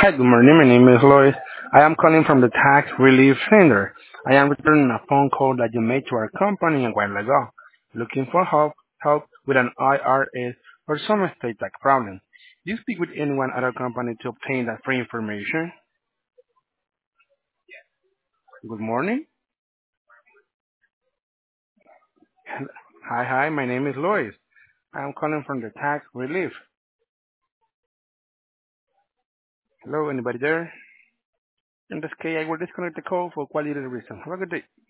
Hi, good morning. My name is Lois. I am calling from the Tax Relief Center. I am returning a phone call that you made to our company a while ago, looking for help with an IRS or some estate tax problem. Do you speak with anyone at our company to obtain that free information? Good morning. Hi. My name is Lois. I am calling from the Tax Relief. Hello, anybody there? In this case, I will disconnect the call for quality reasons. Have a good day.